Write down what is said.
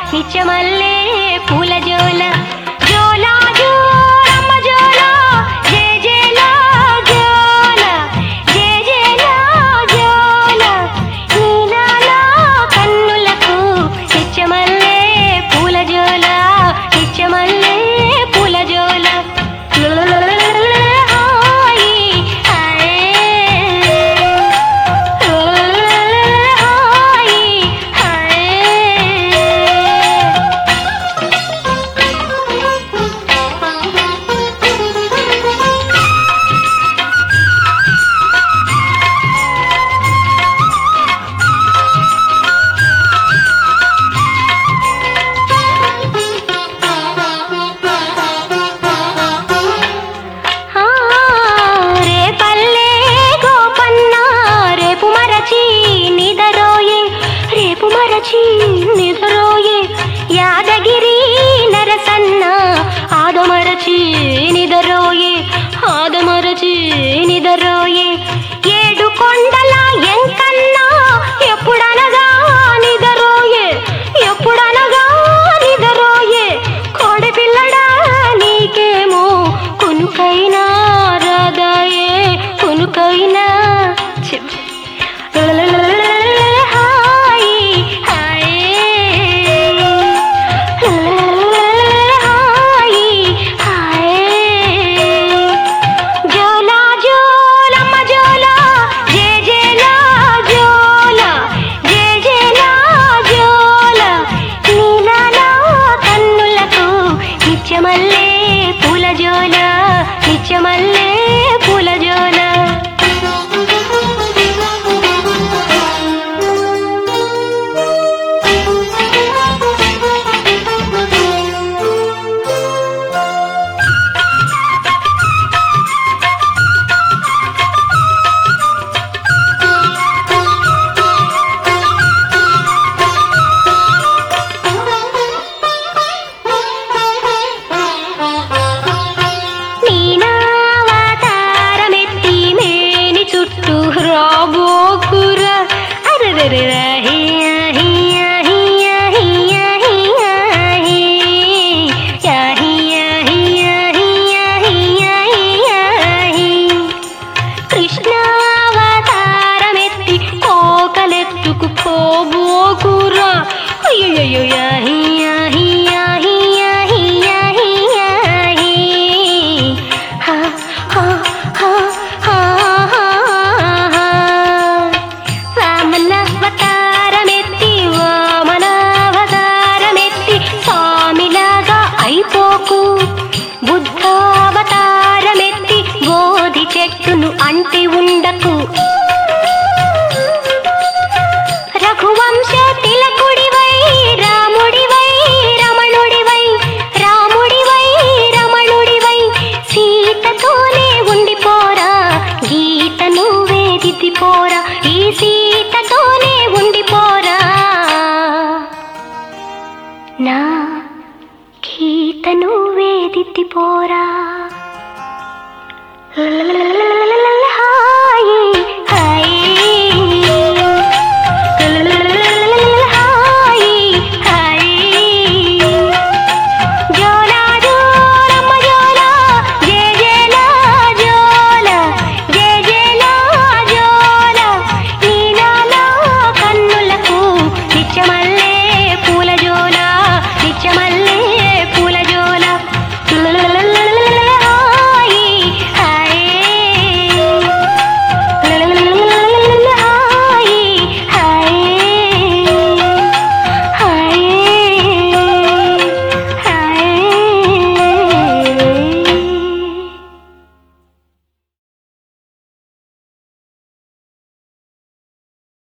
నిత్యమల్లే పూల జోల జోల జోలమ్మ జోల జే జేల జోల జే జేల జోల నీలాల కన్నులకు నిత్యమల్లే పూల జోల నిత్యమల్లే పూల జోల నిదరోయే యాదగిరి నరసన్న ఆదమరచి నిదరోయే ఆదమరచి నిదరోయే ఏడు కొండల ఎంకన్నా ఎప్పుడనగా నిదరోయే ఎప్పుడనగా నిదరోయే కోడి పిల్లడా నీకేమో కునుకైనా రాదాయే కునుకైనా నిత్యమల్లే పూల జోల నిత్యమల్లే పూల జోల రాబోకురా అరెరెరె కృష్ణావతారమెత్తి కోకలెత్తుకు పోబోకురా అయ్యయ్యో బుద్ధావతారమెత్తి బోధి చెట్టును అంటి ఉండకు రఘువంశ తిలకుడివై రాముడివై రమణుడివై రాముడివై రమణుడివై సీతతోనే ఉండిపోరా గీత నువ్వే దిద్దిపోరా ఈ సీతతోనే ఉండిపోరా నా గీత నువ్వే దిద్దిపోరా